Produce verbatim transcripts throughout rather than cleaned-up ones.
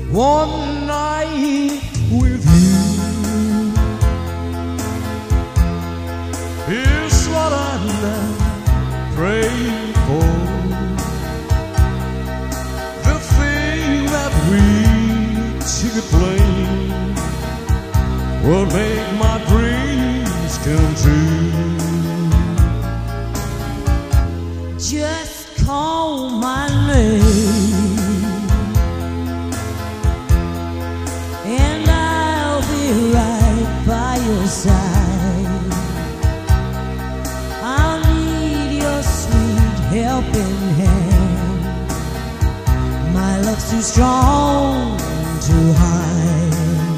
one night with you is what I'm praying for. The thing that we took playing will make my dreams come true. Just call my name and I'll be right by your side. I'll need your sweet helping hand. My love's too strong to hide.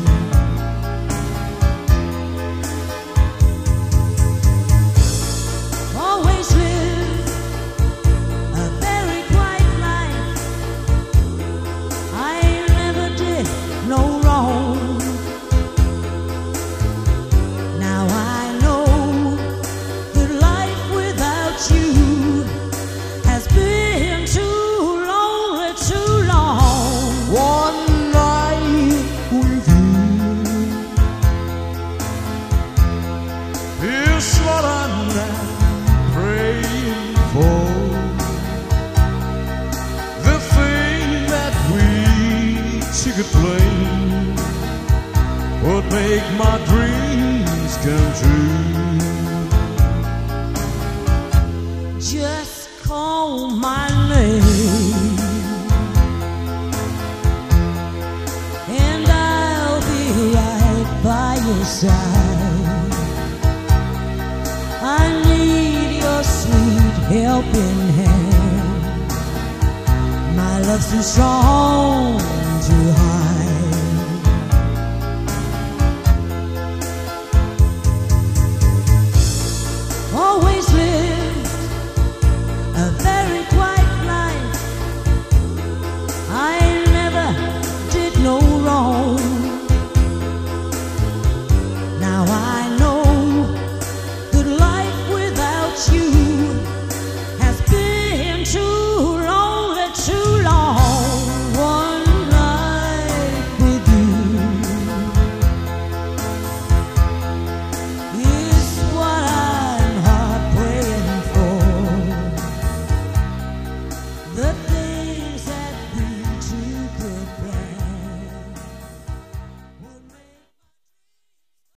Always live a very quiet life. I never did no wrong. Now I know that life without you has been too lonely, too long. One night with you is what I'm praying for. The thing that we took playing would make my dreams come true. Just call my name and I'll be right by your side. I need your sweet helping hand. My love's too strong to hide.